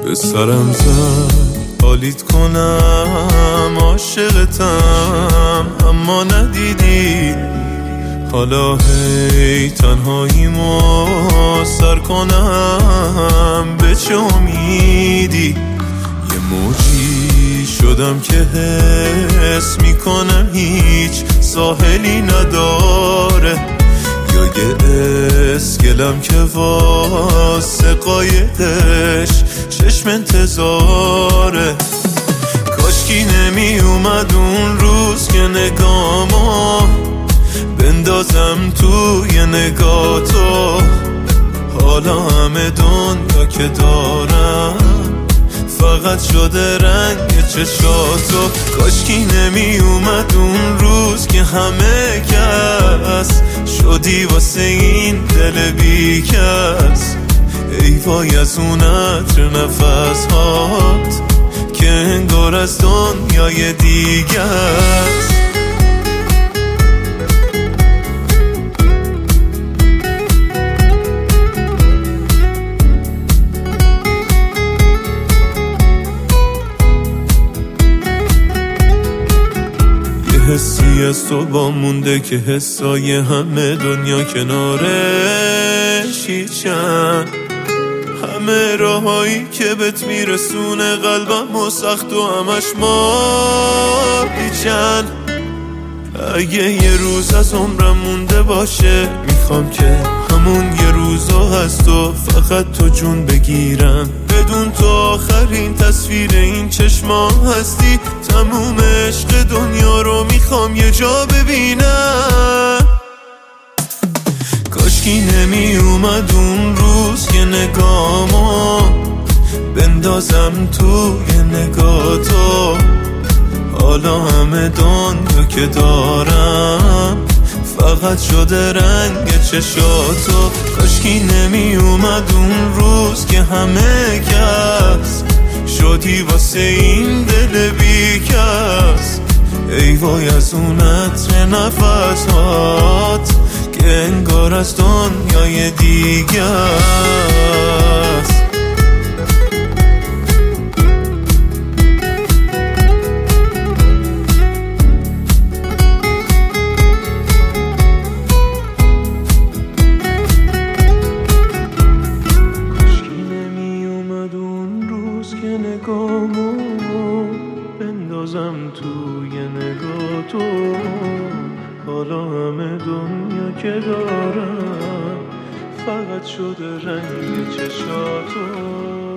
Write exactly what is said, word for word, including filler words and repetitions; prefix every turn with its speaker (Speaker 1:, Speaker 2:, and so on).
Speaker 1: به سرم زد حالیت کنم عاشقتم اما ندیدی. حالا هی تنهاییمو سر کنم به چه امیدی. یه موجی شدم که حس میکنم هیچ ساحلی نداره، یا یه اسکلم که واسه قایقش چشم انتظاره. کاشکی نمی اومد اون روز که نگامو بندازم توی نگاه تو. حالا همه دنیا که دارم فقط شده رنگ چشاتو. کاشکی نمی اومد اون روز که همه کس شدی واسه این دل بی کس. ای وای از اون عطر نفس هات که انگار از دنیای دیگه است. حسی از تو با مونده که حسای همه دنیا کنارش هیچن. همه راهایی که بهت میرسونه قلبم و سخت و همش ما بیچن. اگه یه روز از عمرم مونده باشه میخوام که همون یه روزا هست و فقط تو جون بگیرم. بدون تو آخرین تصویر این چشما هستی. تموم عشق دنیا رو میخوام یه جا ببینم. کاشکی نمی اومد اون روز که نگامو بندازم توی نگاه تو. حالا همه دنیا که دارم فقط شده رنگ چشاتو. کاشکی نمی اومد اون روز که همه کس شدی واسه این دل بی کس. ای وای از اون عطر نفسات که انگار از دنیای دیگه است. نگامو بندازم توی نگاه تو. حالا همه دنیا که دارم فقط شده رنگ چشاتو.